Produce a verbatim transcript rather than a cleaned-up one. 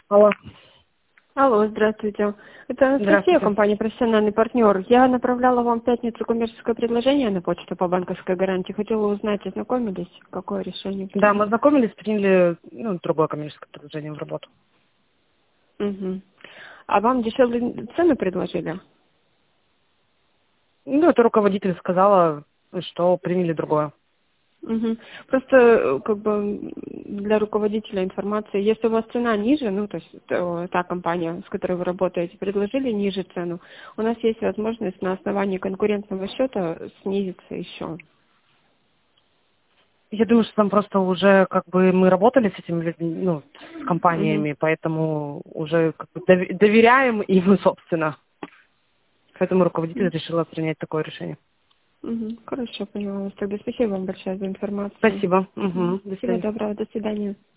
Алло. Алло, здравствуйте. Это Анастасия, Здравствуйте. компания «Профессиональный партнер». Я направляла вам в пятницу коммерческое предложение на почту по банковской гарантии. Хотела узнать, ознакомились, какое решение Да, мы приняли? ознакомились, приняли ну, другое коммерческое предложение в работу. Угу. А вам дешевле цены предложили? Ну, это руководитель сказала, что приняли другое. Угу. Просто э, как бы для руководителя информации, если у вас цена ниже, ну то есть э, та компания, с которой вы работаете, предложили ниже цену, у нас есть возможность на основании конкурентного счета снизиться еще. Я думаю, что там просто уже как бы мы работали с этими людьми, ну, с Угу. компаниями, поэтому уже как бы дови- доверяем им, собственно. Поэтому руководитель решила принять такое решение. Угу. Хорошо, поняла вас. Тогда спасибо вам большое за информацию. Спасибо. Мгм. Угу. До Всего свидания. доброго, до свидания.